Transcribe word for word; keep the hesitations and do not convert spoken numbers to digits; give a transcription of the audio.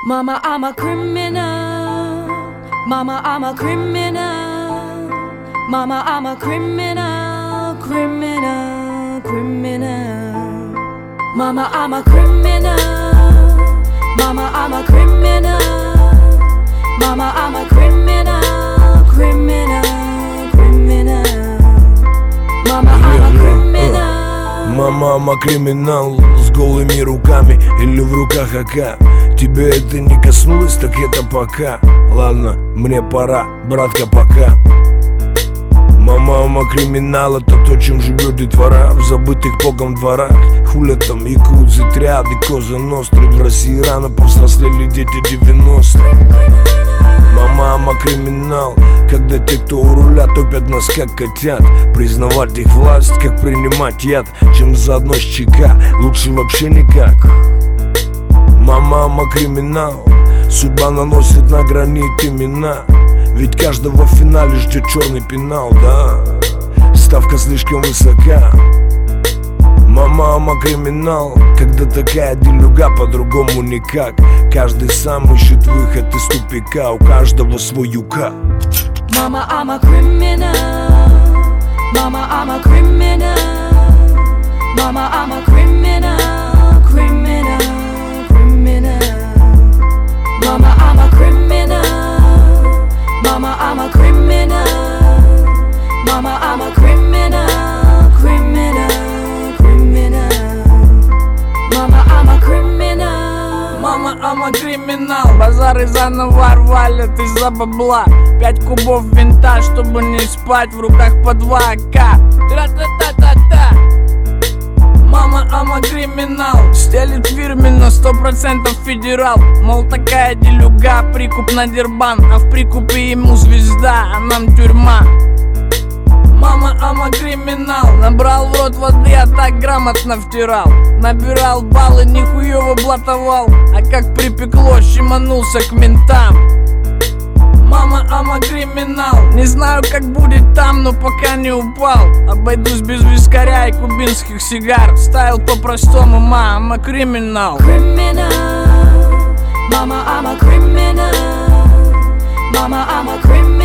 Mama, I'm a criminal. Mama, I'm a criminal. Mama, I'm a criminal, criminal, criminal. Mama, I'm a criminal. Mama, I'm a criminal. Mama, I'm a criminal, criminal, criminal. Mama, I'm a criminal. Мама, I'm криминал с голыми руками или в руках А К. Тебе это не коснулось, так это пока. Ладно, мне пора, братка, пока. Мама, I'm криминал, это то, чем живет детвора в забытых богом дворах. Хуля там якудзы, триады, коза ностры. В России рано повзрослели дети девяностых. Мама, I'm криминал, когда те, кто у руля, топят нас как котят. Признавать их власть, как принимать яд, чем заодно с ЧК, лучше вообще никак. Мама, I'm криминал, судьба наносит на гранит имена. Ведь каждого в финале ждет черный пенал, да, ставка слишком высока. Мама, I'm криминал, когда такая делюга, по-другому никак. Каждый сам ищет выход из тупика, у каждого свой юка. Mama, I'm a criminal. Mama, I'm a criminal. Mama, I'm a criminal, criminal, criminal. Mama, I'm a criminal. Mama, I'm a criminal. Mama, I'm a criminal, criminal, criminal. Mama, I'm a criminal. Мама, I'm криминал. Базары заново валят из-за бабла. Пять кубов винта, чтобы не спать, в руках по два А К. Тра-та-та-та-та. Мама, I'm криминал. Стелит фирменно, сто процентов федерал. Мол, такая делюга, прикуп на дербан. А в прикупе ему звезда, а нам тюрьма. Мама, I'm криминал. Набрал в рот воды, а так грамотно втирал. Набирал баллы, нихуёво блатовал. А как припекло, щеманулся к ментам. Мама, I'm криминал. Не знаю, как будет там, но пока не упал. Обойдусь без вискаря и кубинских сигар. Стайл по-простому, ма, I'm криминал. Criminal. Mama, I'm a criminal. Mama, I'm a criminal.